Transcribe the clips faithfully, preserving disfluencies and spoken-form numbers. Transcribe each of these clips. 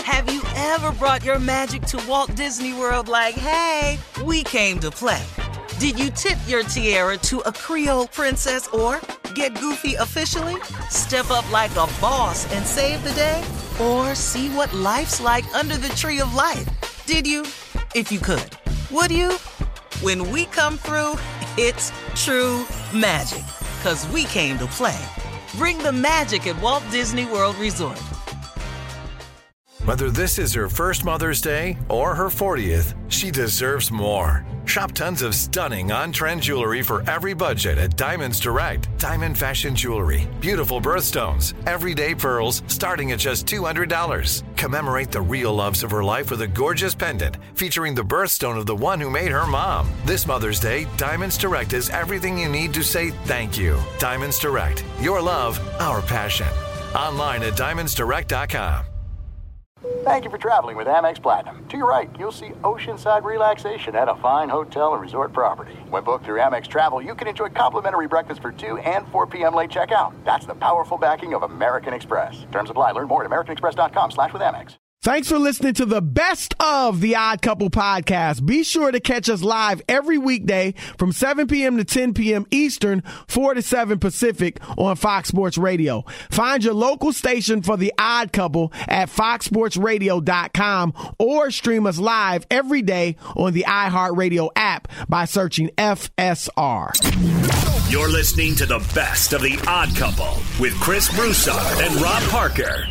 Have you ever brought your magic to Walt Disney World like, hey, we came to play? Did you tip your tiara to a Creole princess or get goofy officially? Step up like a boss and save the day? Or see what life's like under the tree of life? Did you? If you could. Would you? When we come through, it's true magic. 'Cause we came to play. Bring the magic at Walt Disney World Resort. Whether this is her first Mother's Day or her fortieth, she deserves more. Shop tons of stunning on-trend jewelry for every budget at Diamonds Direct. Diamond fashion jewelry, beautiful birthstones, everyday pearls starting at just two hundred dollars. Commemorate the real loves of her life with a gorgeous pendant featuring the birthstone of the one who made her mom. This Mother's Day, Diamonds Direct is everything you need to say thank you. Diamonds Direct, your love, our passion. Online at diamonds direct dot com. Thank you for traveling with Amex Platinum. To your right, you'll see oceanside relaxation at a fine hotel and resort property. When booked through Amex Travel, you can enjoy complimentary breakfast for two and four p.m. late checkout. That's the powerful backing of American Express. Terms apply. Learn more at americanexpress.com slash with Amex. Thanks for listening to the best of the Odd Couple podcast. Be sure to catch us live every weekday from seven p.m. to ten p.m. Eastern, four to seven Pacific on Fox Sports Radio. Find your local station for the Odd Couple at fox sports radio dot com or stream us live every day on the iHeartRadio app by searching F S R. You're listening to the best of the Odd Couple with Chris Broussard and Rob Parker.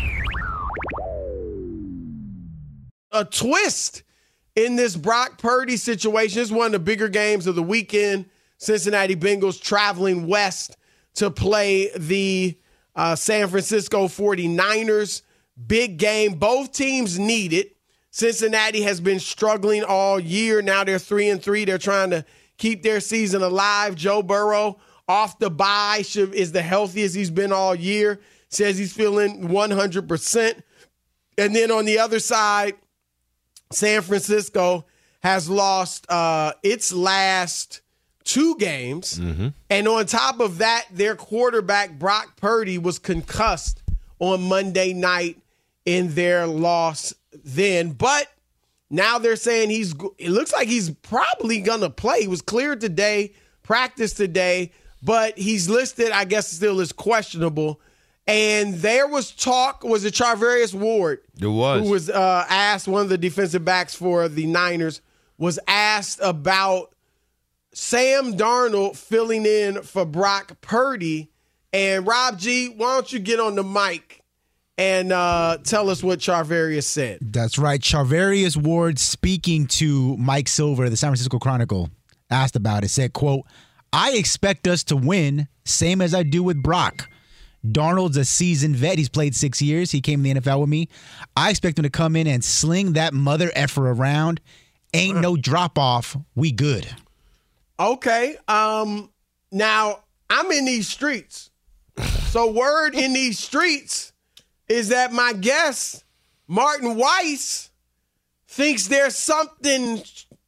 A twist in this Brock Purdy situation. It's one of the bigger games of the weekend. Cincinnati Bengals traveling west to play the uh, San Francisco forty-niners. Big game. Both teams need it. Cincinnati has been struggling all year. Now they're three and three. They're trying to keep their season alive. Joe Burrow off the bye should, is the healthiest he's been all year. Says he's feeling one hundred percent. And then on the other side, San Francisco has lost uh, its last two games. Mm-hmm. And on top of that, their quarterback, Brock Purdy, was concussed on Monday night in their loss then. But now they're saying he's, it looks like he's probably going to play. He was cleared today, practiced today, but he's listed, I guess, still as questionable. And there was talk, was it Charvarius Ward? It was. Who was uh, asked, one of the defensive backs for the Niners, was asked about Sam Darnold filling in for Brock Purdy. And Rob G., why don't you get on the mic and uh, tell us what Charvarius said? That's right. Charvarius Ward, speaking to Mike Silver, the San Francisco Chronicle, asked about it, said, quote, "I expect us to win, same as I do with Brock. Darnold's a seasoned vet. He's played six years. He came in the N F L with me. I expect him to come in and sling that mother effer around. Ain't no drop-off. We good." Okay. Um, now, I'm in these streets. So word in these streets is that my guest, Martin Weiss, thinks there's something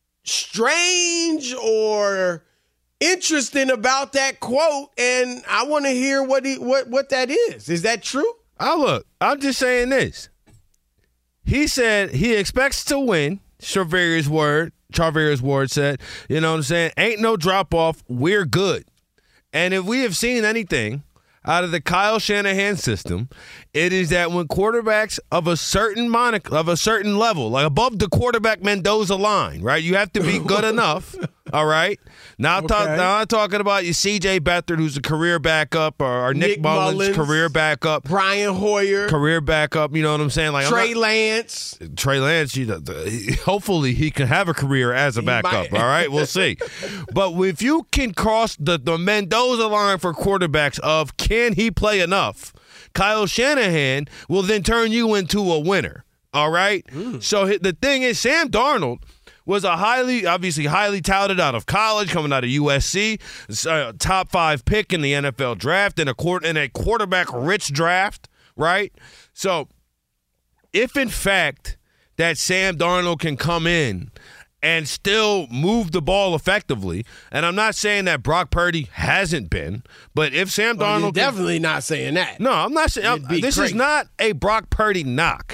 strange or interesting about that quote, and I want to hear what he what what that is. Is that true? Oh, look, I'm just saying this. He said he expects to win. Charvarius Ward, Charvarius Ward said, you know what I'm saying? Ain't no drop off. We're good. And if we have seen anything out of the Kyle Shanahan system, it is that when quarterbacks of a certain monic of a certain level, like above the quarterback Mendoza line, right? You have to be good enough. All right. Now, Okay. talk, now I'm talking about your C J Beathard, who's a career backup, or, or Nick, Nick Mullins, Mullins, career backup, Brian Hoyer, career backup. You know what I'm saying? Like Trey I'm not, Lance. Trey Lance, you know, the, hopefully he can have a career as a backup. All right, we'll see. But if you can cross the, the Mendoza line for quarterbacks of can he play enough, Kyle Shanahan will then turn you into a winner. All right. Mm. So the thing is, Sam Darnold was a highly, obviously highly touted out of college, coming out of U S C, uh, top five pick in the N F L draft, in a court in a quarterback-rich draft, right? So, if in fact that Sam Darnold can come in and still move the ball effectively, and I'm not saying that Brock Purdy hasn't been, but if Sam Well, Darnold you're can, definitely not saying that. no, I'm not saying I'm, this crazy. is not a Brock Purdy knock.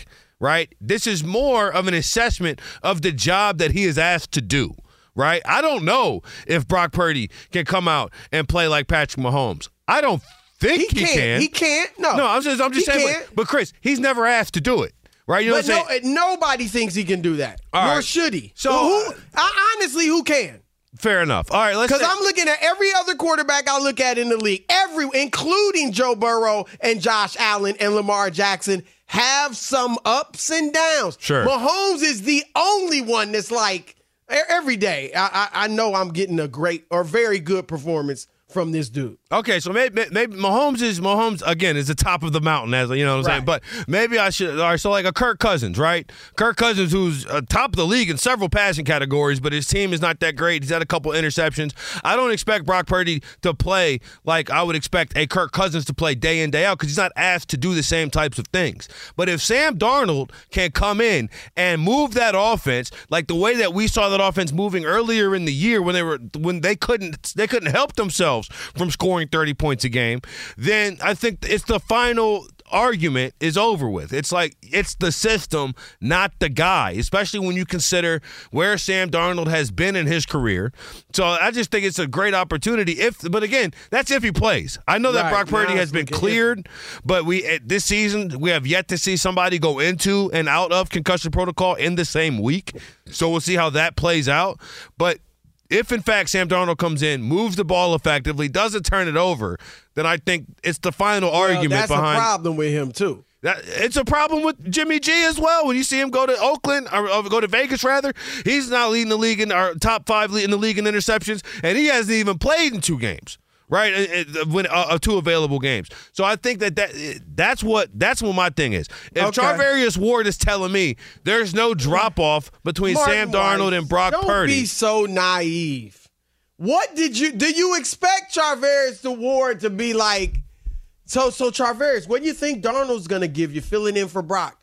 right? This is more of an assessment of the job that he is asked to do, right? I don't know if Brock Purdy can come out and play like Patrick Mahomes. I don't think He he, can't. can. He can't. No. No, I'm just, I'm just He saying. can't. But, but, Chris, he's never asked to do it, right? You know But what I'm saying? no, nobody thinks he can do that. All Nor right. should he. So, who? uh, I, honestly, who can? Fair enough. All right, let's Because say- I'm looking at every other quarterback I look at in the league, every, including Joe Burrow and Josh Allen and Lamar Jackson, have some ups and downs. Sure. Mahomes is the only one that's like, e- every day, I, I, I know I'm getting a great or very good performance from this dude. Okay, so maybe maybe Mahomes is Mahomes again is the top of the mountain, as you know what I'm saying. Right. But maybe I should. All right, so like a Kirk Cousins, right? Kirk Cousins, who's uh, top of the league in several passing categories, but his team is not that great. He's had a couple interceptions. I don't expect Brock Purdy to play like I would expect a Kirk Cousins to play day in day out because he's not asked to do the same types of things. But if Sam Darnold can come in and move that offense like the way that we saw that offense moving earlier in the year when they were when they couldn't they couldn't help themselves from scoring thirty points a game, then I think it's the final argument is over with. It's like it's the system, not the guy, especially when you consider where Sam Darnold has been in his career. So I just think it's a great opportunity. If, but again, that's if he plays. I know that Right. Brock Purdy Now has it's been looking cleared, but we at this season we have yet to see somebody go into and out of concussion protocol in the same week. So we'll see how that plays out. But if, in fact, Sam Darnold comes in, moves the ball effectively, doesn't turn it over, then I think it's the final Well, argument that's behind. a problem with him, too. That, it's a problem with Jimmy G as well. When you see him go to Oakland, or, or go to Vegas, rather, he's not leading the league in our top five in the league in interceptions, and he hasn't even played in two games. Right, it, it, when uh, two available games, so I think that, that that's what that's what my thing is. If Okay. Charvarius Ward is telling me there's no drop off between Martin Sam Darnold Weiss, and Brock don't Purdy, be so naive. What did you do? You expect Charvarius the Ward to be like? So, so Charvarius, what do you think Darnold's going to give you filling in for Brock?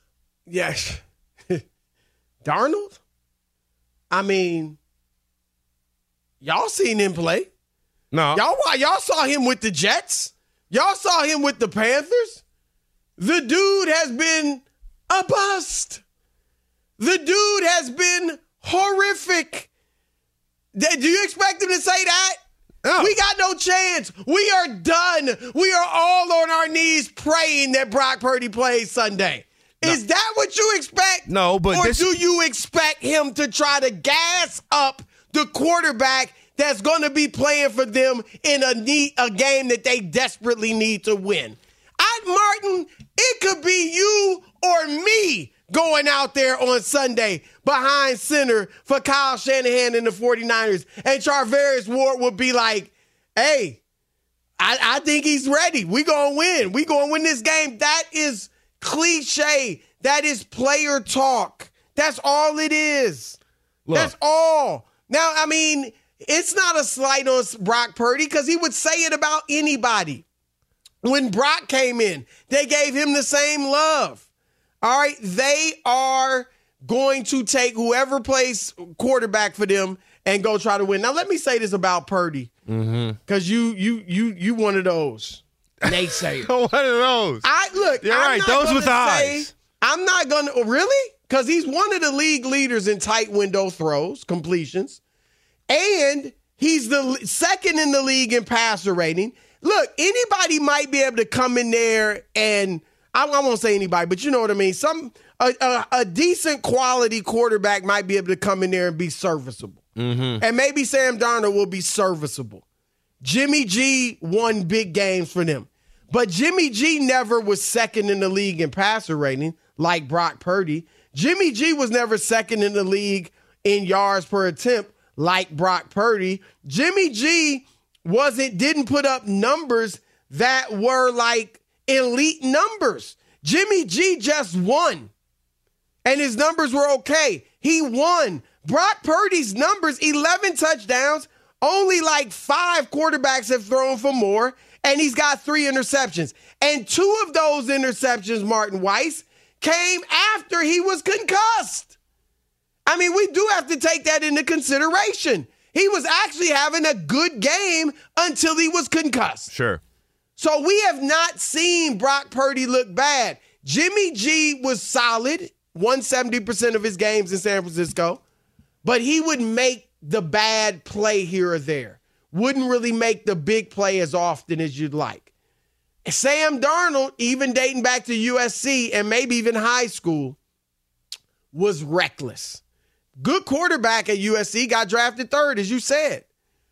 Yes, Darnold. I mean, y'all seen him play. no, Y'all, y'all saw him with the Jets. Y'all saw him with the Panthers. The dude has been a bust. The dude has been horrific. Th- Do you expect him to say that? No. We got no chance. We are done. We are all on our knees praying that Brock Purdy plays Sunday. Is that what you expect? No, but or this- do you expect him to try to gas up the quarterback that's going to be playing for them in a need, a game that they desperately need to win? I, Martin, it could be you or me going out there on Sunday behind center for Kyle Shanahan and the 49ers. And Charvarius Ward would be like, hey, I, I think he's ready. We going to win. We going to win this game. That is cliche. That is player talk. That's all it is. Look. That's all. Now, I mean, it's not a slight on Brock Purdy because he would say it about anybody. When Brock came in, they gave him the same love. All right, they are going to take whoever plays quarterback for them and go try to win. Now, let me say this about Purdy, because you, you, you, you, one of those naysayers. one of those. I look. You're I'm right, not those gonna with say- eyes. I'm not gonna really because he's one of the league leaders in tight window throws, completions, and he's the second in the league in passer rating. Look, anybody might be able to come in there and I, I won't say anybody, but you know what I mean. Some a, a, a decent quality quarterback might be able to come in there and be serviceable, Mm-hmm. and maybe Sam Darnold will be serviceable. Jimmy G won big games for them. But Jimmy G never was second in the league in passer rating like Brock Purdy. Jimmy G was never second in the league in yards per attempt like Brock Purdy. Jimmy G wasn't didn't put up numbers that were like elite numbers. Jimmy G just won. And his numbers were okay. He won. Brock Purdy's numbers, eleven touchdowns, only like five quarterbacks have thrown for more. And he's got three interceptions. And two of those interceptions, Martin Weiss, came after he was concussed. I mean, we do have to take that into consideration. He was actually having a good game until he was concussed. Sure. So we have not seen Brock Purdy look bad. Jimmy G was solid, won seventy percent of his games in San Francisco, but he would make the bad play here or there. Wouldn't really make the big play as often as you'd like. Sam Darnold, even dating back to U S C and maybe even high school, was reckless. Good quarterback at U S C, got drafted third, as you said.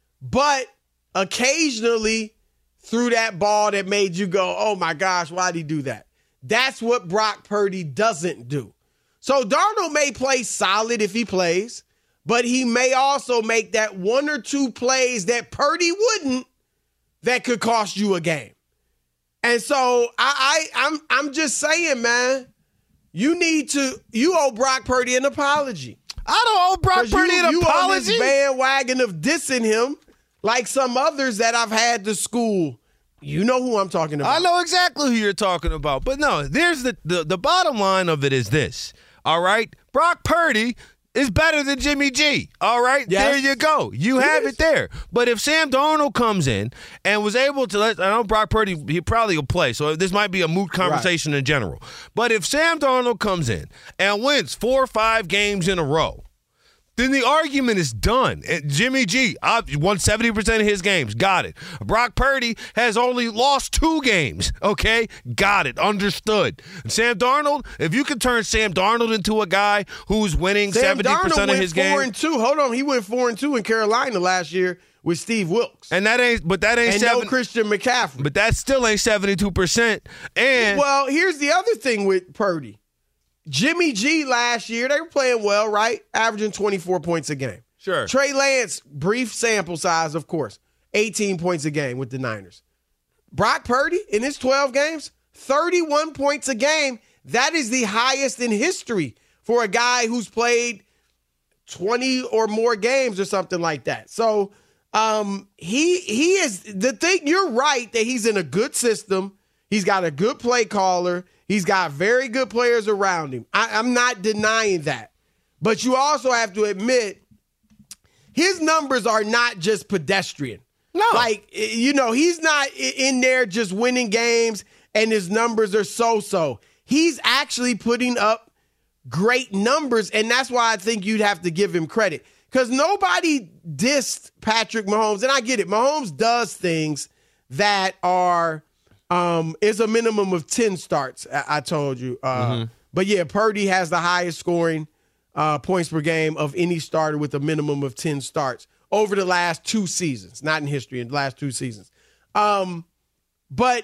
But occasionally threw that ball that made you go, oh my gosh, why'd he do that? That's what Brock Purdy doesn't do. So Darnold may play solid if he plays, but he may also make that one or two plays that Purdy wouldn't that could cost you a game. And so I, I I'm I'm just saying, man, you need to you owe Brock Purdy an apology. I don't owe Brock Purdy you, an you apology. You on this bandwagon of dissing him like some others that I've had to school. You know who I'm talking about. I know exactly who you're talking about. But no, there's the, the, the bottom line of it is this, all right? Brock Purdy is better than Jimmy G, all right? Yes. There you go. You He have is. it there. But if Sam Darnold comes in and was able to let, I know Brock Purdy, he probably will play, so this might be a moot conversation right. in general. But if Sam Darnold comes in and wins four or five games in a row, then the argument is done. Jimmy G won seventy percent of his games. Got it. Brock Purdy has only lost two games. Okay? Got it. Understood. Sam Darnold, if you can turn Sam Darnold into a guy who's winning Sam seventy percent Darnold of his games. four and two. Hold on. He went four and two in Carolina last year with Steve Wilkes. And that ain't, but that ain't and seven, no Christian McCaffrey. But that still ain't seventy-two percent. And well, here's the other thing with Purdy. Jimmy G last year, they were playing well, right? Averaging twenty-four points a game. Sure. Trey Lance, brief sample size, of course, eighteen points a game with the Niners. Brock Purdy, in his twelve games, thirty-one points a game. That is the highest in history for a guy who's played twenty or more games or something like that. So um, he he is the thing. You're right that he's in a good system. He's got a good play caller. He's got very good players around him. I, I'm not denying that. But you also have to admit his numbers are not just pedestrian. No. Like, you know, he's not in there just winning games and his numbers are so-so. He's actually putting up great numbers, and that's why I think you'd have to give him credit. Because nobody dissed Patrick Mahomes, and I get it. Mahomes does things that are... Um, is a minimum of ten starts, I, I told you. Uh, mm-hmm. But, yeah, Purdy has the highest scoring uh, points per game of any starter with a minimum of ten starts over the last two seasons. Not in history, in the last two seasons. Um, but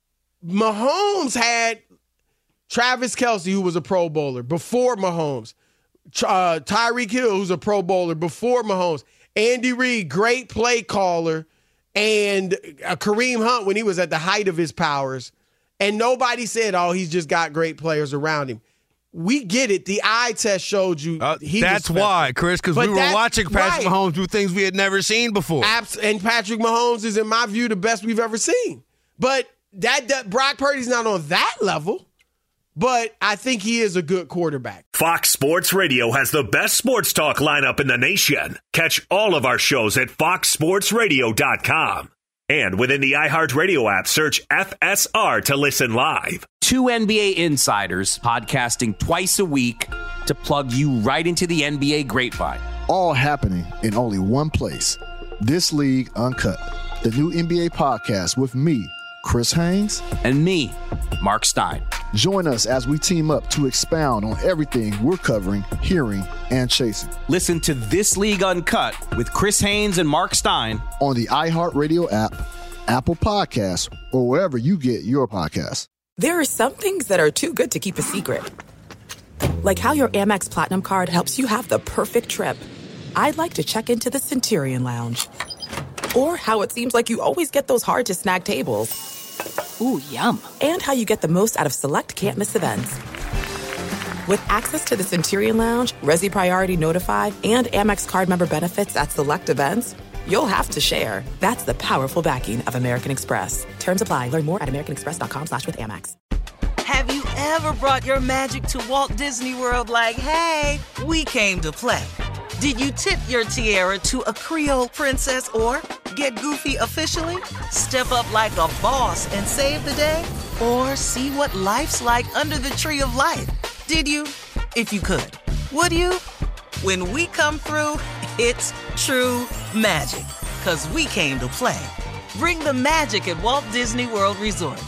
Mahomes had Travis Kelce, who was a Pro Bowler, before Mahomes. Uh, Tyreek Hill, who's a Pro Bowler, before Mahomes. Andy Reid, great play caller. And uh, Kareem Hunt when he was at the height of his powers. And nobody said, oh, he's just got great players around him. We get it. The eye test showed you. Uh, he that's was why, Chris, because we were watching Patrick right. Mahomes do things we had never seen before. Abs- and Patrick Mahomes is, in my view, the best we've ever seen. But that, that Brock Purdy's not on that level. But I think he is a good quarterback. Fox Sports Radio has the best sports talk lineup in the nation. Catch all of our shows at fox sports radio dot com. And within the iHeartRadio app, search F S R to listen live. Two N B A insiders podcasting twice a week to plug you right into the N B A grapevine. All happening in only one place. This League Uncut, the new N B A podcast with me, Chris Haynes, and me, Mark Stein. Join us as we team up to expound on everything we're covering, hearing, and chasing. Listen to This League Uncut with Chris Haynes and Mark Stein on the iHeartRadio app, Apple Podcasts, or wherever you get your podcasts. There are some things that are too good to keep a secret. Like how your Amex Platinum card helps you have the perfect trip. I'd like to check into the Centurion Lounge. Or how it seems like you always get those hard-to-snag tables. Ooh, yum. And how you get the most out of select can't-miss events. With access to the Centurion Lounge, Resi Priority Notified, and Amex card member benefits at select events, you'll have to share. That's the powerful backing of American Express. Terms apply. Learn more at americanexpress.com slash with Amex. Have you ever brought your magic to Walt Disney World like, hey, we came to play? Did you tip your tiara to a Creole princess or Get goofy officially? Step up like a boss and save the day? Or see what life's like under the tree of life? Did you? If you could. Would you? When we come through, it's true magic. 'Cause we came to play. Bring the magic at Walt Disney World Resort.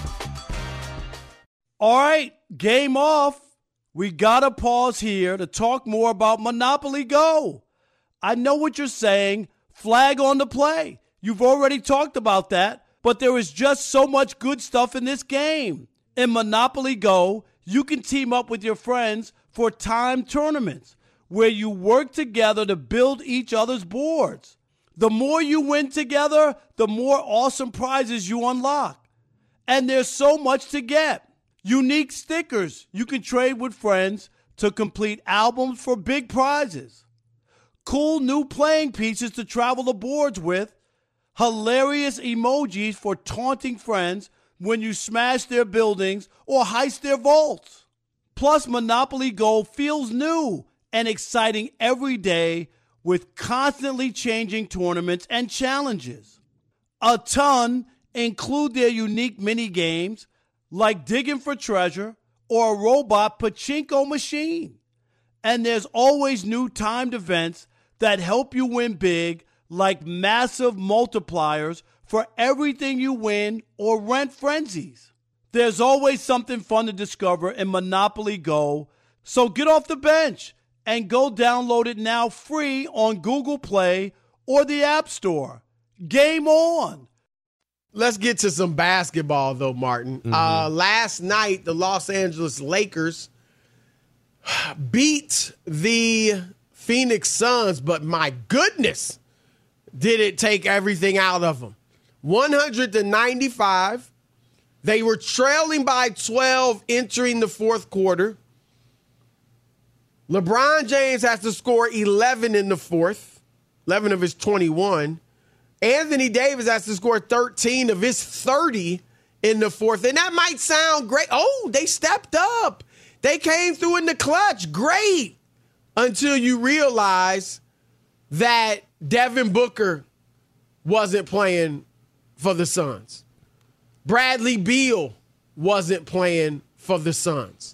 All right, game off. We gotta pause here to talk more about Monopoly Go. I know what you're saying. Flag on the play. You've already talked about that, but there is just so much good stuff in this game. In Monopoly Go, you can team up with your friends for timed tournaments where you work together to build each other's boards. The more you win together, the more awesome prizes you unlock. And there's so much to get. Unique stickers you can trade with friends to complete albums for big prizes. Cool new playing pieces to travel the boards with. Hilarious emojis for taunting friends when you smash their buildings or heist their vaults. Plus, Monopoly Go feels new and exciting every day with constantly changing tournaments and challenges. A ton include their unique mini games like digging for treasure or a robot pachinko machine. And there's always new timed events that help you win big, like massive multipliers for everything you win or rent frenzies. There's always something fun to discover in Monopoly Go, so get off the bench and go download it now free on Google Play or the App Store. Game on! Let's get to some basketball, though, Martin. Mm-hmm. Uh, last night, the Los Angeles Lakers beat the Phoenix Suns, but my goodness, did it take everything out of them. one hundred to ninety-five. They were trailing by twelve entering the fourth quarter. LeBron James has to score eleven in the fourth, eleven of his twenty-one. Anthony Davis has to score thirteen of his thirty in the fourth. And that might sound great. Oh, they stepped up. They came through in the clutch. Great. Until you realize that Devin Booker wasn't playing for the Suns. Bradley Beal wasn't playing for the Suns.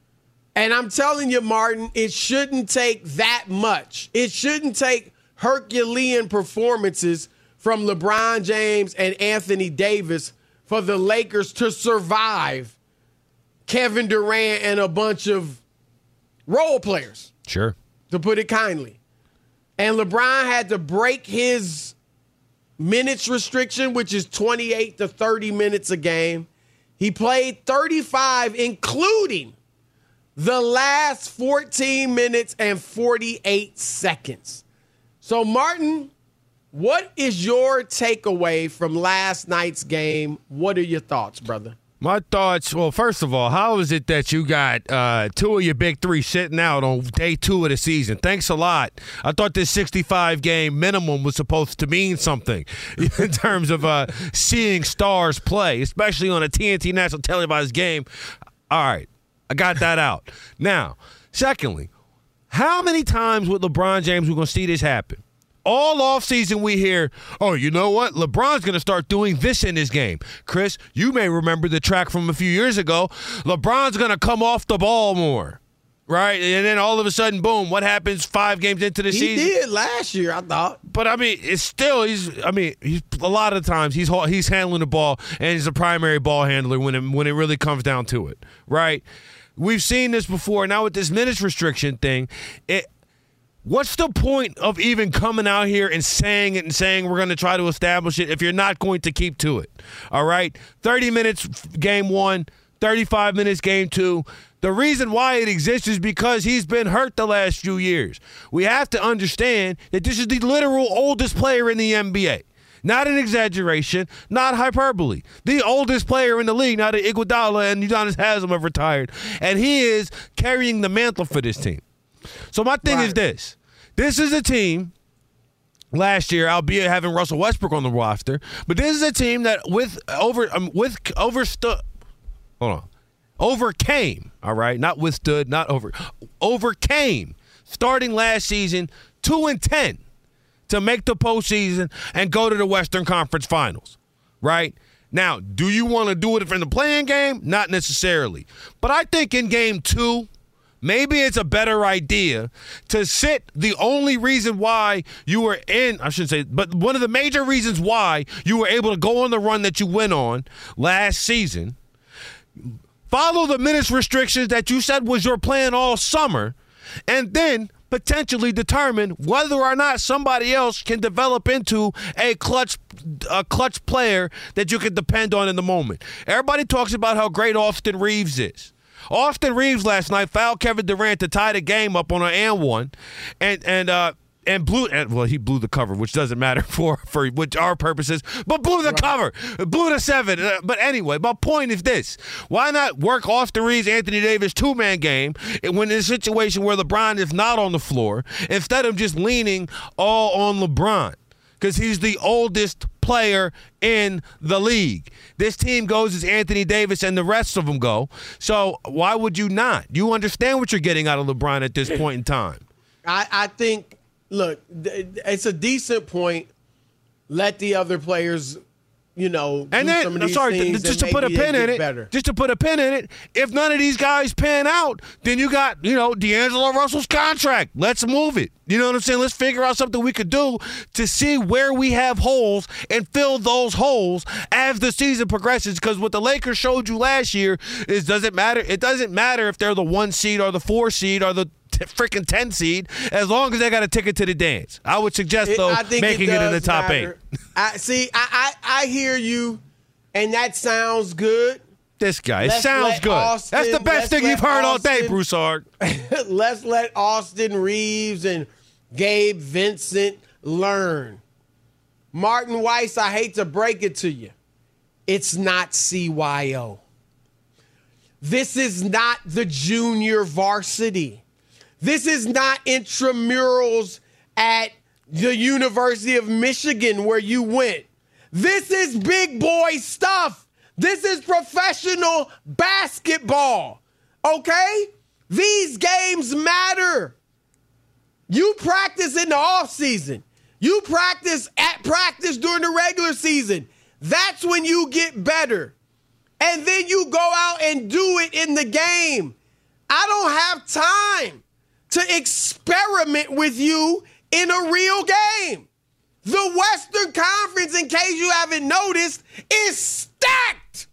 And I'm telling you, Martin, it shouldn't take that much. It shouldn't take Herculean performances from LeBron James and Anthony Davis for the Lakers to survive Kevin Durant and a bunch of role players. Sure. To put it kindly. And LeBron had to break his minutes restriction, which is twenty-eight to thirty minutes a game. He played thirty-five, including the last fourteen minutes and forty-eight seconds. So, Martin, what is your takeaway from last night's game? What are your thoughts, brother? My thoughts, well, first of all, how is it that you got uh, two of your big three sitting out on day two of the season? Thanks a lot. I thought this sixty-five game minimum was supposed to mean something in terms of uh, seeing stars play, especially on a T N T national televised game. All right, I got that out. Now, secondly, how many times with LeBron James we're going to see this happen? All offseason we hear, oh, you know what? LeBron's going to start doing this in his game. Chris, you may remember the track from a few years ago. LeBron's going to come off the ball more, right? And then all of a sudden, boom, what happens five games into the he season? He did last year, I thought. But, I mean, it's still, he's, I mean, he's, a lot of times he's he's handling the ball, and he's a primary ball handler when it, when it really comes down to it, right? We've seen this before. Now with this minutes restriction thing, it what's the point of even coming out here and saying it and saying we're going to try to establish it if you're not going to keep to it? All right? thirty minutes game one, thirty-five minutes game two. The reason why it exists is because he's been hurt the last few years. We have to understand that this is the literal oldest player in the N B A. Not an exaggeration, not hyperbole. The oldest player in the league, now that Iguodala and Udonis Haslem have retired. And he is carrying the mantle for this team. So my thing right. is this. This is a team last year, albeit having Russell Westbrook on the roster, but this is a team that with over um, with overstood hold on. Overcame, all right, not withstood, not over overcame starting last season two and ten. to make the postseason and go to the Western Conference Finals, right? Now, do you want to do it in the play-in game? Not necessarily. But I think in game two, maybe it's a better idea to sit the only reason why you were in, I shouldn't say, but one of the major reasons why you were able to go on the run that you went on last season, follow the minutes restrictions that you said was your plan all summer, and then potentially determine whether or not somebody else can develop into a clutch a clutch player that you can depend on in the moment. Everybody talks about how great Austin Reeves is. Austin Reeves last night fouled Kevin Durant to tie the game up on an and one, and and uh and blew and well he blew the cover, which doesn't matter for for which our purposes, but blew the right. cover, blew the seven. Uh, but anyway, my point is this: why not work Austin Reeves, Anthony Davis two man game when in a situation where LeBron is not on the floor instead of just leaning all on LeBron? Because he's the oldest player in the league. This team goes as Anthony Davis and the rest of them go. So why would you not? You understand what you're getting out of LeBron at this point in time. I, I think, look, it's a decent point. Let the other players, you know, and do then, some of I'm these sorry, things just to put a pin in it, better. just to put a pin in it, if none of these guys pan out, then you got, you know, D'Angelo Russell's contract. Let's move it. You know what I'm saying? Let's figure out something we could do to see where we have holes and fill those holes as the season progresses. Because what the Lakers showed you last year is doesn't matter. It doesn't matter if they're the one seed or the four seed or the t- freaking ten seed, as long as they got a ticket to the dance. I would suggest, though, it, making it, it in the top matter. eight. I see. I, I I hear you, and that sounds good. This guy, let's it sounds good. Austin, That's the best thing you've heard Austin, all day, Broussard. Let's let Austin Reeves and Gabe Vincent learn. Martin Weiss, I hate to break it to you. It's not C Y O. This is not the junior varsity. This is not intramurals at the University of Michigan where you went. This is big boy stuff. This is professional basketball. Okay? These games matter. You practice in the offseason. You practice at practice during the regular season. That's when you get better. And then you go out and do it in the game. I don't have time to experiment with you in a real game. The Western Conference, in case you haven't noticed, is stacked.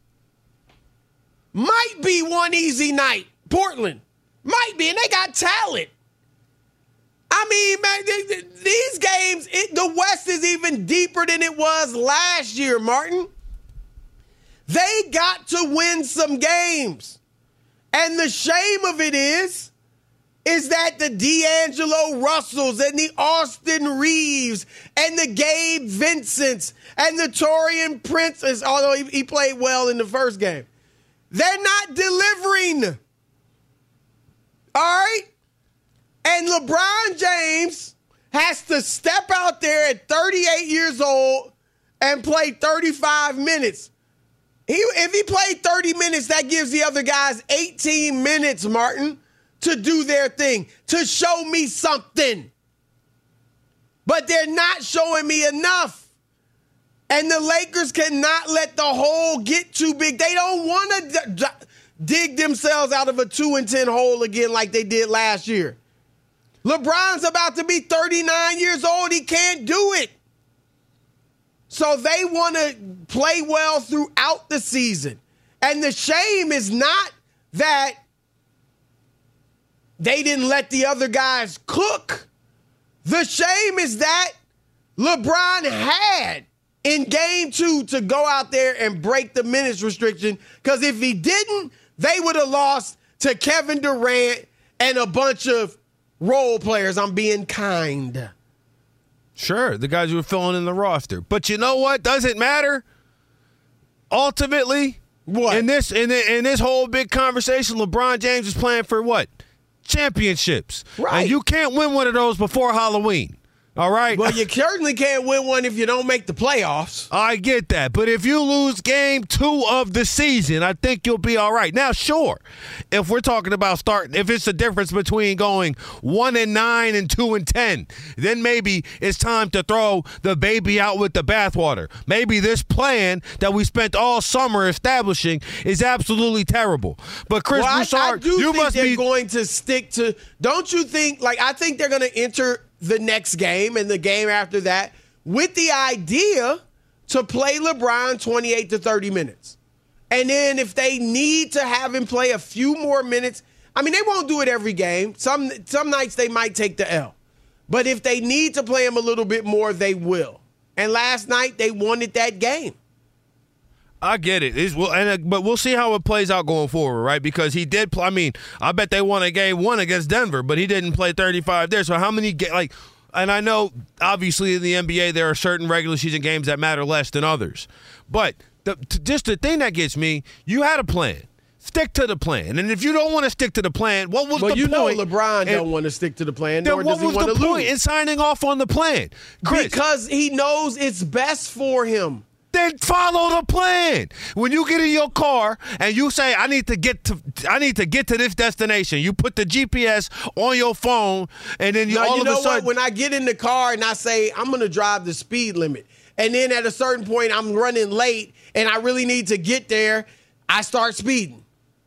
Might be one easy night. Portland. Might be, and they got talent. I mean, man, these games, it, the West is even deeper than it was last year, Martin. They got to win some games. And the shame of it is, is that the D'Angelo Russells and the Austin Reeves and the Gabe Vincents and the Taurean Princes, although he, he played well in the first game, they're not delivering. All right? And LeBron James has to step out there at thirty-eight years old and play thirty-five minutes. He, if he played thirty minutes, that gives the other guys eighteen minutes, Martin, to do their thing, to show me something. But they're not showing me enough. And the Lakers cannot let the hole get too big. They don't want to d- d- dig themselves out of a two and ten hole again like they did last year. LeBron's about to be thirty-nine years old. He can't do it. So they want to play well throughout the season. And the shame is not that they didn't let the other guys cook. The shame is that LeBron had in game two to go out there and break the minutes restriction, because if he didn't, they would have lost to Kevin Durant and a bunch of role players. I'm being kind. Sure, the guys who were filling in the roster. But you know what? Doesn't matter. Ultimately, what? In this in, the, in this whole big conversation, LeBron James is playing for what? Championships. Right. And you can't win one of those before Halloween. All right. Well, you certainly can't win one if you don't make the playoffs. I get that. But if you lose game two of the season, I think you'll be all right. Now, sure, if we're talking about starting, if it's the difference between going one and nine and two and ten, then maybe it's time to throw the baby out with the bathwater. Maybe this plan that we spent all summer establishing is absolutely terrible. But Chris well, Broussard, I, I do you think must they're be going to stick to. Don't you think? Like, I think they're going to enter the next game and the game after that with the idea to play LeBron twenty-eight to thirty minutes. And then if they need to have him play a few more minutes, I mean, they won't do it every game. Some some nights they might take the L. But if they need to play him a little bit more, they will. And last night they wanted that game. I get it. It's, well, and, uh, but we'll see how it plays out going forward, right? Because he did play. I mean, I bet they won a game one against Denver, but he didn't play thirty-five there. So how many, ga- like, and I know, obviously, in the N B A, there are certain regular season games that matter less than others. But the, t- just the thing that gets me, you had a plan. Stick to the plan. And if you don't want to stick to the plan, what was well, the you point? know LeBron and, don't want to stick to the plan, then nor what does he was want the to point lose. in signing off on the plan? Chris, Because he knows it's best for him. Then follow the plan. When you get in your car and you say, I need to get to I need to get to this destination, you put the G P S on your phone, and then you no, all you of know a sudden. what? When I get in the car and I say, I'm going to drive the speed limit, and then at a certain point I'm running late and I really need to get there, I start speeding.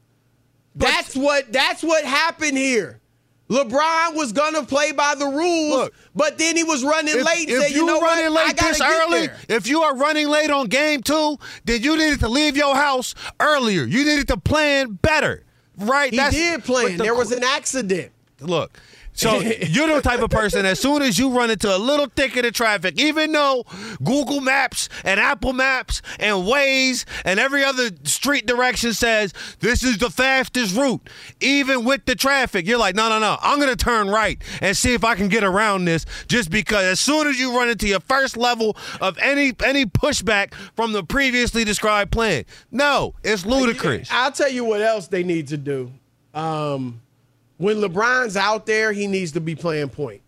But, that's what that's what happened here. LeBron was going to play by the rules, Look, but then he was running if, late and if said, you know running what, late I got to this get early, there. If you are running late on game two, then you needed to leave your house earlier. You needed to plan better, right? He That's, did plan. the, There was an accident. Look. So you're the type of person, as soon as you run into a little thicket of traffic, even though Google Maps and Apple Maps and Waze and every other street direction says this is the fastest route, even with the traffic, you're like, no, no, no, I'm going to turn right and see if I can get around this, just because as soon as you run into your first level of any any pushback from the previously described plan. No, it's ludicrous. I'll tell you what else they need to do. Um... When LeBron's out there, he needs to be playing point.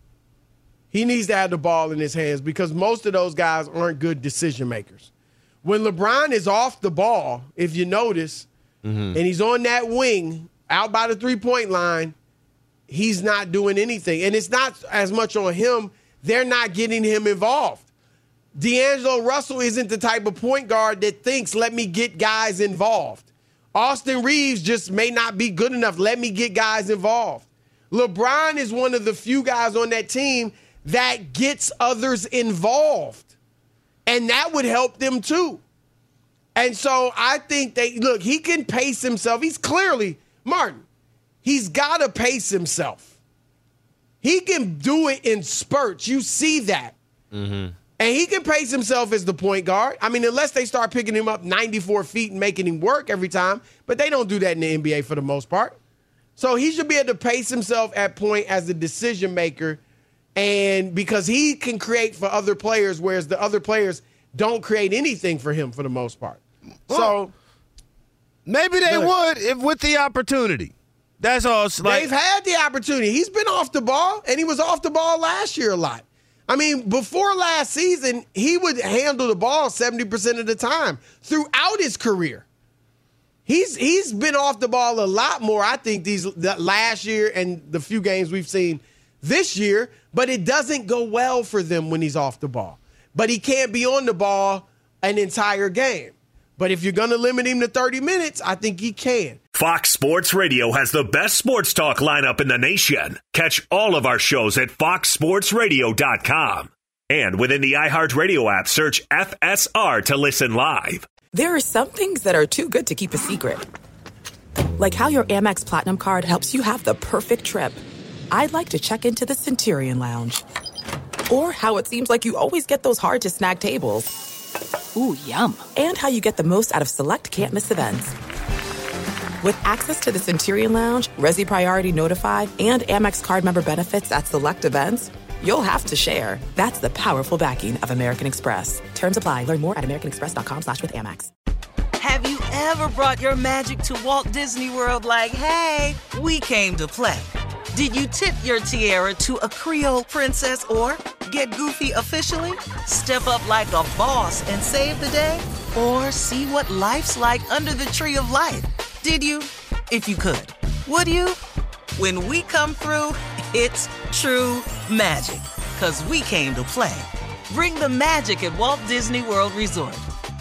He needs to have the ball in his hands because most of those guys aren't good decision makers. When LeBron is off the ball, if you notice, mm-hmm. and he's on that wing out by the three-point line, he's not doing anything. And it's not as much on him. They're not getting him involved. D'Angelo Russell isn't the type of point guard that thinks, let me get guys involved. Austin Reeves just may not be good enough. Let me get guys involved. LeBron is one of the few guys on that team that gets others involved. And that would help them too. And so I think they, look, he can pace himself. He's clearly, Martin, he's got to pace himself. He can do it in spurts. You see that. Mm-hmm. And he can pace himself as the point guard. I mean, unless they start picking him up ninety-four feet and making him work every time. But they don't do that in the N B A for the most part. So he should be able to pace himself at point as a decision maker. And because he can create for other players, whereas the other players don't create anything for him for the most part. Well, so maybe they would if with the opportunity. That's all. It's like, they've had the opportunity. He's been off the ball, and he was off the ball last year a lot. I mean, before last season, he would handle the ball seventy percent of the time throughout his career. He's he's been off the ball a lot more, I think, these the last year and the few games we've seen this year, but it doesn't go well for them when he's off the ball. But he can't be on the ball an entire game. But if you're going to limit him to thirty minutes, I think he can. Fox Sports Radio has the best sports talk lineup in the nation. Catch all of our shows at fox sports radio dot com. And within the iHeartRadio app, search F S R to listen live. There are some things that are too good to keep a secret. Like how your Amex Platinum card helps you have the perfect trip. I'd like to check into the Centurion Lounge. Or how it seems like you always get those hard-to-snag tables. Ooh, yum. And how you get the most out of select can't-miss events. With access to the Centurion Lounge, Resi Priority Notified, and Amex card member benefits at select events, you'll have to share. That's the powerful backing of American Express. Terms apply. Learn more at americanexpress.com slash with Amex. Have you ever brought your magic to Walt Disney World like, hey, we came to play? Did you tip your tiara to a Creole princess or Get goofy officially? Step up like a boss and save the day? Or see what life's like under the tree of life? Did you? If you could. Would you? When we come through, it's true magic. 'Cause we came to play. Bring the magic at Walt Disney World Resort.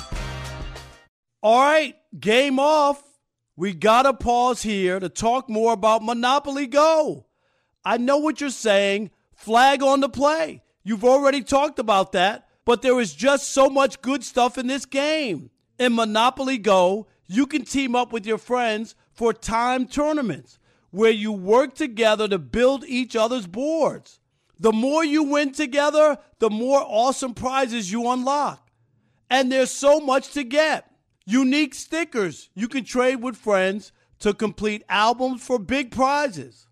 All right, game off. We gotta pause here to talk more about Monopoly Go. I know what you're saying. Flag on the play. You've already talked about that, but there is just so much good stuff in this game. In Monopoly Go, you can team up with your friends for timed tournaments where you work together to build each other's boards. The more you win together, the more awesome prizes you unlock. And there's so much to get. Unique stickers you can trade with friends to complete albums for big prizes.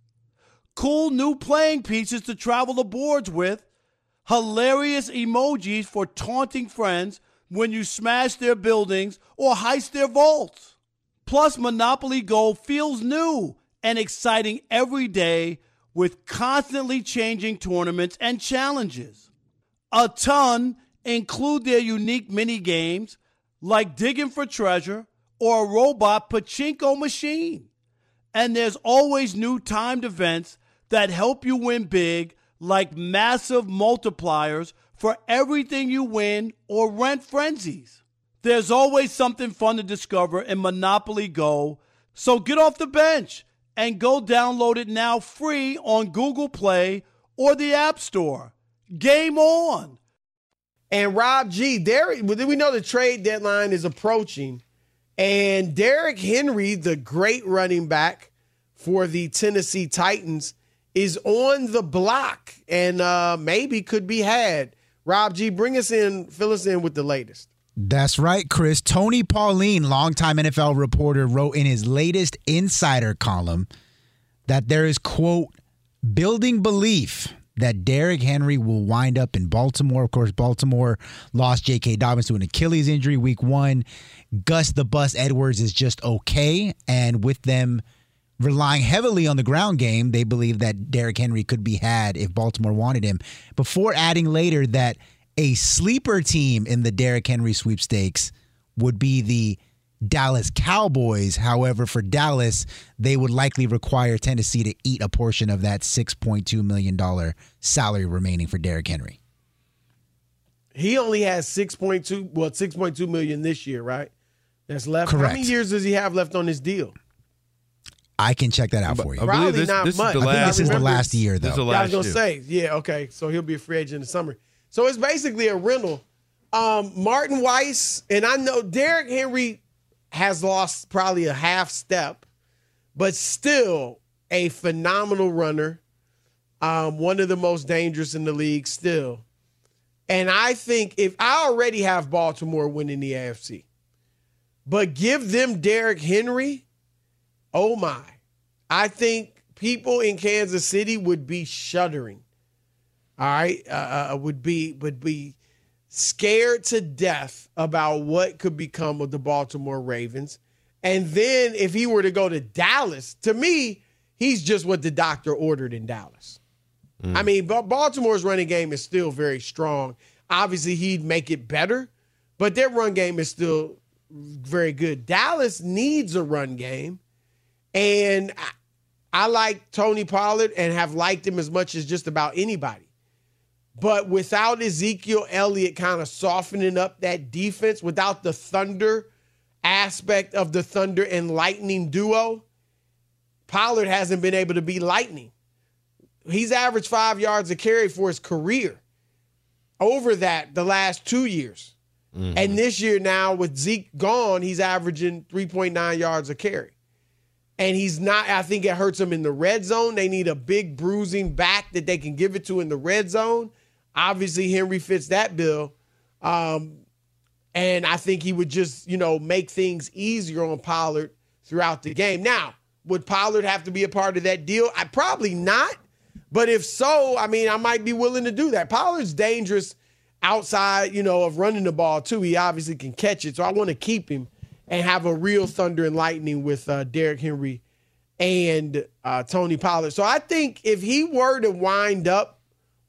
Cool new playing pieces to travel the boards with. Hilarious emojis for taunting friends when you smash their buildings or heist their vaults. Plus, Monopoly Go feels new and exciting every day with constantly changing tournaments and challenges. A ton include their unique mini games like digging for treasure or a robot pachinko machine. And there's always new timed events that help you win big, like massive multipliers for everything you win or rent frenzies. There's always something fun to discover in Monopoly Go, so get off the bench and go download it now free on Google Play or the App Store. Game on! And Rob G, Derek, we know the trade deadline is approaching, and Derrick Henry, the great running back for the Tennessee Titans, is on the block and uh, maybe could be had. Rob G, bring us in, fill us in with the latest. That's right, Chris. Tony Pauline, longtime N F L reporter, wrote in his latest Insider column that there is, quote, building belief that Derrick Henry will wind up in Baltimore. Of course, Baltimore lost J K. Dobbins to an Achilles injury week one. Gus the Bus Edwards is just okay. And with them relying heavily on the ground game, they believe that Derrick Henry could be had if Baltimore wanted him. Before adding later that a sleeper team in the Derrick Henry sweepstakes would be the Dallas Cowboys. However, for Dallas, they would likely require Tennessee to eat a portion of that six point two million dollars salary remaining for Derrick Henry. He only has six point two, well, six point two million this year, right? That's left. Correct. How many years does he have left on his deal? I can check that out for you. I Probably this, not this much. Is the I think last, this is the last year, though. This is the Yeah, I last was going to year. say, yeah, okay. So he'll be a free agent in the summer. So it's basically a rental. Um, Martin Weiss, and I know Derrick Henry has lost probably a half step, but still a phenomenal runner. Um, one of the most dangerous in the league still. And I think if I already have Baltimore winning the A F C, but give them Derrick Henry, oh my. I think people in Kansas City would be shuddering. All right, uh, would be would be scared to death about what could become of the Baltimore Ravens. And then if he were to go to Dallas, to me, he's just what the doctor ordered in Dallas. Mm. I mean, but Baltimore's running game is still very strong. Obviously, he'd make it better, but their run game is still very good. Dallas needs a run game, and I, I like Tony Pollard and have liked him as much as just about anybody. But without Ezekiel Elliott kind of softening up that defense, without the thunder aspect of the thunder and lightning duo, Pollard hasn't been able to be lightning. He's averaged five yards a carry for his career. Over that, the last two years. Mm-hmm. And this year now with Zeke gone, he's averaging three point nine yards a carry. And he's not, I think it hurts him in the red zone. They need a big bruising back that they can give it to in the red zone. Obviously, Henry fits that bill. Um, and I think he would just, you know, make things easier on Pollard throughout the game. Now, would Pollard have to be a part of that deal? I probably not. But if so, I mean, I might be willing to do that. Pollard's dangerous outside, you know, of running the ball, too. He obviously can catch it. So I want to keep him and have a real thunder and lightning with uh, Derrick Henry and uh, Tony Pollard. So I think if he were to wind up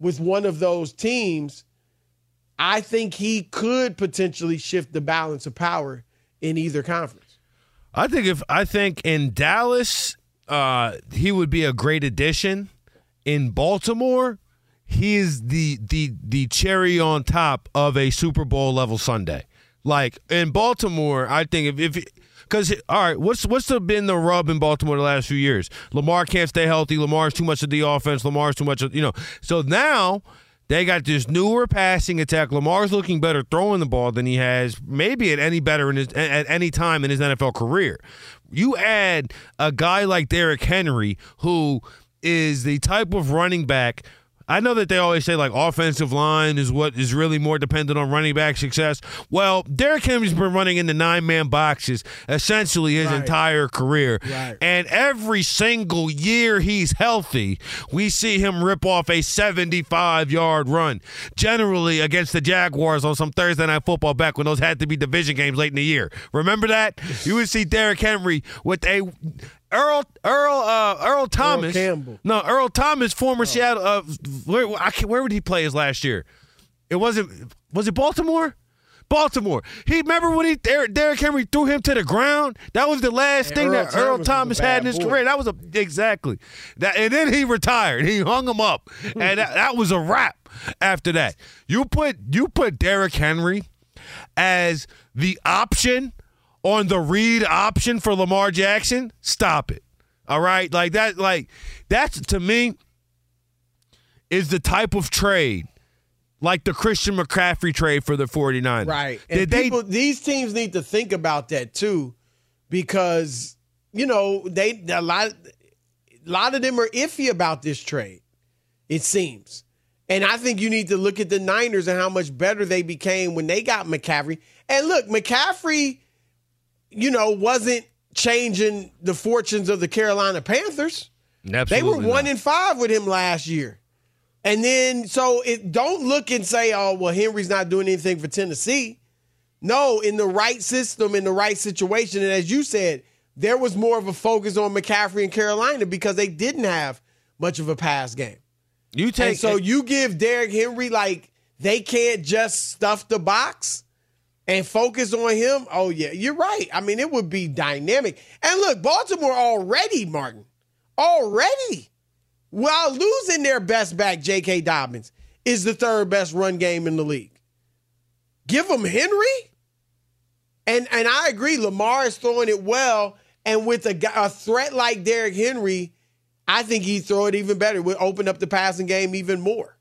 with one of those teams, I think he could potentially shift the balance of power in either conference. I think if I think in Dallas, uh, he would be a great addition. In Baltimore, he is the the the cherry on top of a Super Bowl level Sunday. Like in Baltimore, I think if if because all right, what's what's the, been the rub in Baltimore the last few years? Lamar can't stay healthy. Lamar's too much of the offense. Lamar's too much of, you know. So now they got this newer passing attack. Lamar's looking better throwing the ball than he has maybe at any better in his at any time in his N F L career. You add a guy like Derrick Henry, who is the type of running back. I know that they always say, like, offensive line is what is really more dependent on running back success. Well, Derrick Henry's been running in the nine-man boxes essentially his right. entire career. Right. And every single year he's healthy, we see him rip off a seventy-five-yard run, generally against the Jaguars on some Thursday Night Football back when those had to be division games late in the year. Remember that? You would see Derrick Henry with a – Earl Earl uh, Earl Thomas. Earl Campbell. No, Earl Thomas, former oh. Seattle. Uh, where I can't, where would he play his last year? It wasn't. Was it Baltimore? Baltimore. He remember when he Derrick, Derrick Henry threw him to the ground. That was the last and thing Earl that Earl Thomas, Thomas had in his boy. career. That was a exactly that. And then he retired. He hung him up, and that, that was a wrap. After that, you put you put Derrick Henry as the option on the read option for Lamar Jackson, stop it. All right? Like that, like that's to me is the type of trade like the Christian McCaffrey trade for the 49ers. Right. And Did people, they these teams need to think about that too, because, you know, they a lot, a lot of them are iffy about this trade, it seems. And I think you need to look at the Niners and how much better they became when they got McCaffrey. And look, McCaffrey, you know, wasn't changing the fortunes of the Carolina Panthers. Absolutely they were one not. and five with him last year. And then, so it don't look and say, oh, well, Henry's not doing anything for Tennessee. No, in the right system, in the right situation. And as you said, there was more of a focus on McCaffrey and Carolina because they didn't have much of a pass game. You take and so you give Derrick Henry, like, they can't just stuff the box and focus on him. Oh, yeah, you're right. I mean, it would be dynamic. And look, Baltimore already, Martin, already, while losing their best back, J K. Dobbins, is the third best run game in the league. Give them Henry. And and I agree, Lamar is throwing it well. And with a, a threat like Derrick Henry, I think he'd throw it even better. Would open up the passing game even more.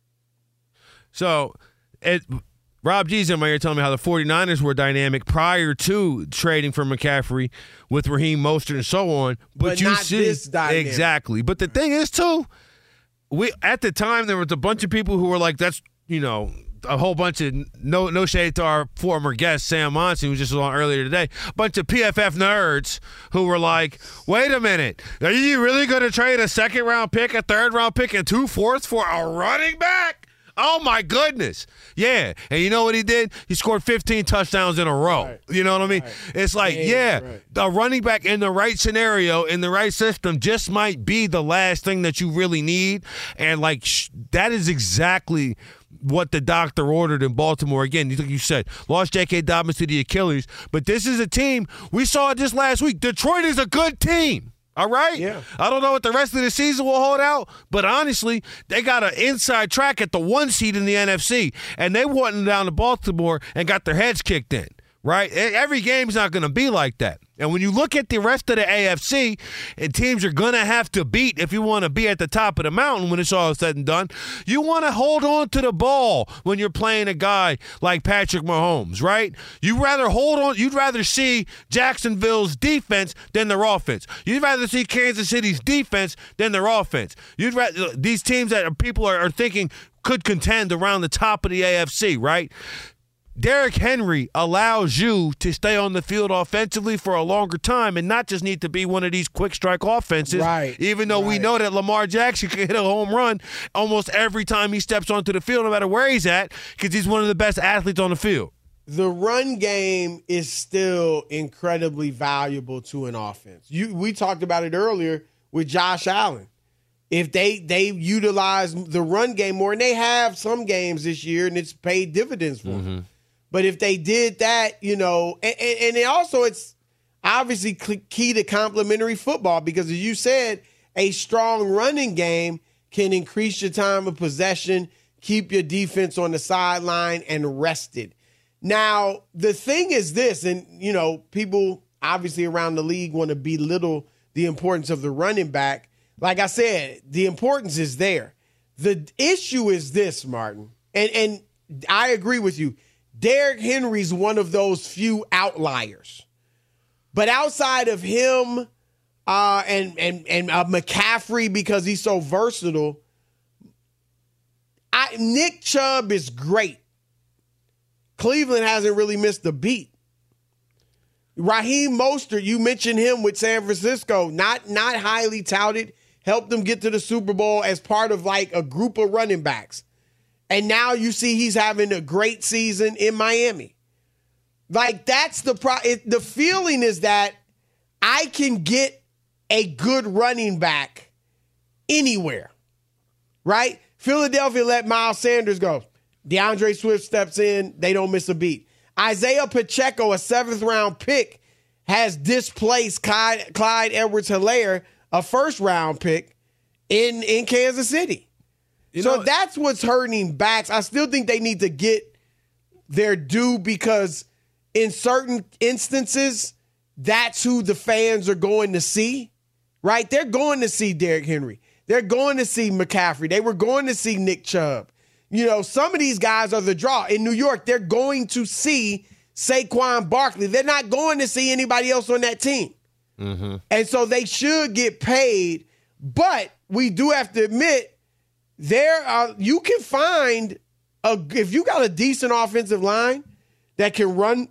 So, it, Rob G's in my ear telling me how the 49ers were dynamic prior to trading for McCaffrey with Raheem Mostert and so on. But, But you not see, this dynamic. Exactly. But the thing is, too, we at the time there was a bunch of people who were like, that's, you know, a whole bunch of, no no shade to our former guest, Sam Monson, who just was on earlier today, a bunch of P F F nerds who were like, wait a minute, are you really going to trade a second-round pick, a third-round pick, and two fourths for a running back? Oh, my goodness. Yeah. And you know what he did? He scored fifteen touchdowns in a row. Right. You know what I mean? Right. It's like, yeah, yeah right. the running back in the right scenario, in the right system, just might be the last thing that you really need. And, like, sh- that is exactly what the doctor ordered in Baltimore. Again, like you said, lost J K. Dobbins to the Achilles. But this is a team, we saw it just last week. Detroit is a good team. All right? Yeah. I don't know what the rest of the season will hold out, but honestly, they got an inside track at the one seed in the N F C, and they went down to Baltimore and got their heads kicked in, right? Every game's not going to be like that. And when you look at the rest of the A F C, and teams are going to have to beat if you want to be at the top of the mountain when it's all said and done, you want to hold on to the ball when you're playing a guy like Patrick Mahomes, right? You'd rather hold on. You'd rather see Jacksonville's defense than their offense. You'd rather see Kansas City's defense than their offense. You'd rather these teams that people are, are thinking could contend around the top of the A F C, right? Derrick Henry allows you to stay on the field offensively for a longer time and not just need to be one of these quick strike offenses. Right. Even though right. we know that Lamar Jackson can hit a home run almost every time he steps onto the field, no matter where he's at, because he's one of the best athletes on the field. The run game is still incredibly valuable to an offense. You, we talked about it earlier with Josh Allen. if they they utilize the run game more, and they have some games this year, and it's paid dividends for them. Mm-hmm. But if they did that, you know, and, and, and it also it's obviously key to complementary football because, as you said, a strong running game can increase your time of possession, keep your defense on the sideline and rested. Now, the thing is this, and, you know, people obviously around the league want to belittle the importance of the running back. Like I said, the importance is there. The issue is this, Martin, and, and I agree with you. Derrick Henry's one of those few outliers. But outside of him uh, and, and, and uh, McCaffrey, because he's so versatile, I, Nick Chubb is great. Cleveland hasn't really missed a beat. Raheem Mostert, you mentioned him with San Francisco, not not highly touted, helped them get to the Super Bowl as part of like a group of running backs. And now you see he's having a great season in Miami. Like that's the pro- it, the feeling is that I can get a good running back anywhere, right? Philadelphia let Miles Sanders go. DeAndre Swift steps in. They don't miss a beat. Isaiah Pacheco, a seventh-round pick, has displaced Clyde, Clyde Edwards-Helaire, a first-round pick, in, in Kansas City. You so know, that's what's hurting backs. I still think they need to get their due because in certain instances, that's who the fans are going to see, right? They're going to see Derrick Henry. They're going to see McCaffrey. They were going to see Nick Chubb. You know, some of these guys are the draw. In New York, they're going to see Saquon Barkley. They're not going to see anybody else on that team. Mm-hmm. And so they should get paid. But we do have to admit, there are, you can find, a, if you got a decent offensive line that can run,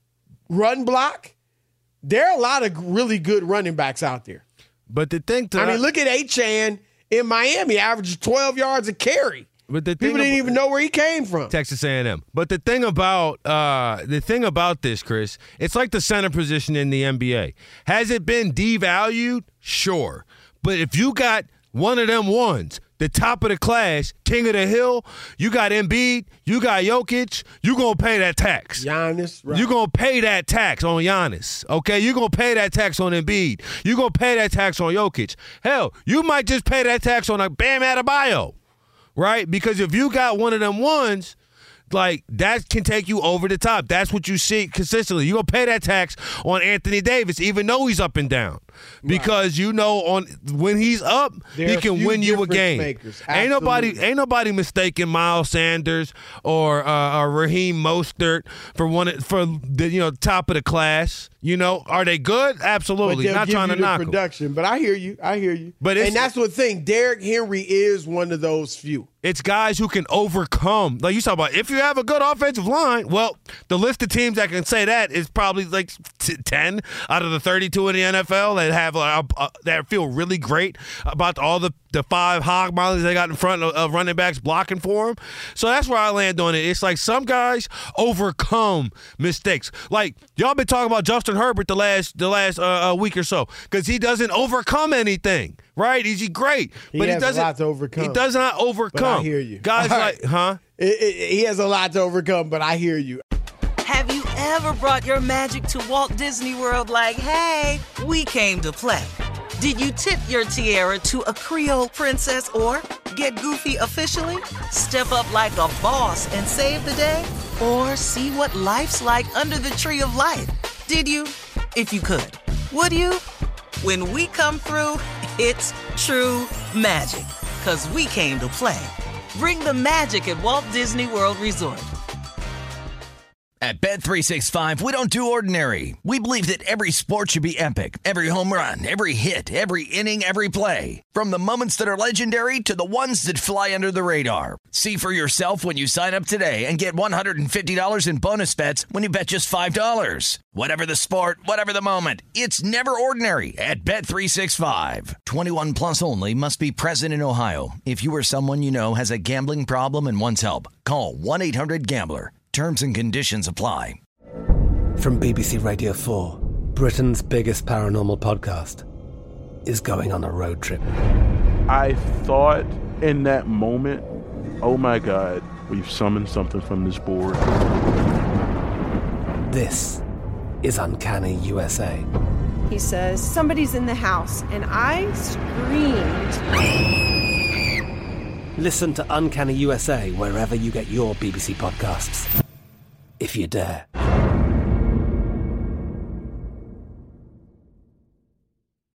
run block, there are a lot of really good running backs out there. But the thing to I mean, look at Achane in Miami, averaged twelve yards a carry. But the people didn't even know where he came from. Texas A and M. But the thing about uh, the thing about this, Chris, it's like the center position in the N B A. Has it been devalued? Sure. But if you got one of them ones, the top of the class, king of the hill, you got Embiid, you got Jokic, you going to pay that tax. Giannis, right. You're going to pay that tax on Giannis, okay? You're going to pay that tax on Embiid. You're going to pay that tax on Jokic. Hell, you might just pay that tax on a Bam Adebayo. Right? Because if you got one of them ones, like, that can take you over the top. That's what you see consistently. You're going to pay that tax on Anthony Davis, even though he's up and down. Because right. you know on when he's up, there he can win you a game. Ain't nobody ain't nobody mistaking Miles Sanders or, uh, or Raheem Mostert for one for the you know top of the class. You know, are they good? Absolutely. Not trying to knock production, them. But I hear you. I hear you. But and that's the thing. Derrick Henry is one of those few. It's guys who can overcome. Like you talk about, if you have a good offensive line, well, the list of teams that can say that is probably like ten out of the thirty-two in the N F L that have uh, uh, that feel really great about all the, the five hog mollies they got in front of, of running backs blocking for them. So that's where I land on it. It's like some guys overcome mistakes. Like y'all been talking about Justin Herbert the last the last uh, week or so because he doesn't overcome anything. Right? He's great, he but has he doesn't. A lot to overcome. He does not overcome. But I hear you, guys. Right. Like, huh? It, it, he has a lot to overcome, but I hear you. Have you ever brought your magic to Walt Disney World? Like, hey, we came to play. Did you tip your tiara to a Creole princess or get goofy officially? Step up like a boss and save the day, or see what life's like under the tree of life? Did you? If you could, would you? When we come through, it's true magic, 'cause we came to play. Bring the magic at Walt Disney World Resort. At Bet three sixty-five, we don't do ordinary. We believe that every sport should be epic. Every home run, every hit, every inning, every play. From the moments that are legendary to the ones that fly under the radar. See for yourself when you sign up today and get one hundred fifty dollars in bonus bets when you bet just five dollars. Whatever the sport, whatever the moment, it's never ordinary at Bet three sixty-five. twenty-one plus only. Must be present in Ohio. If you or someone you know has a gambling problem and wants help, call one eight hundred gambler. Terms and conditions apply. From B B C Radio four, Britain's biggest paranormal podcast is going on a road trip. I thought in that moment, oh my God, we've summoned something from this board. This is Uncanny U S A. He says, somebody's in the house, and I screamed. Listen to Uncanny U S A wherever you get your B B C podcasts, if you dare.